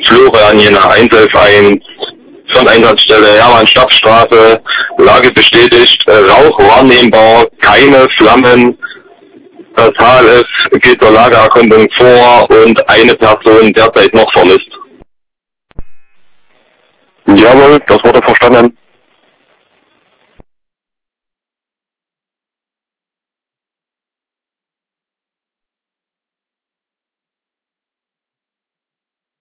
Florian Jena 111 von Einsatzstelle Hermann-Stapp-Straße, Lage bestätigt, Rauch wahrnehmbar, keine Flammen. Das HLF geht zur Lageerkundung vor und eine Person derzeit noch vermisst. Jawohl, das wurde verstanden.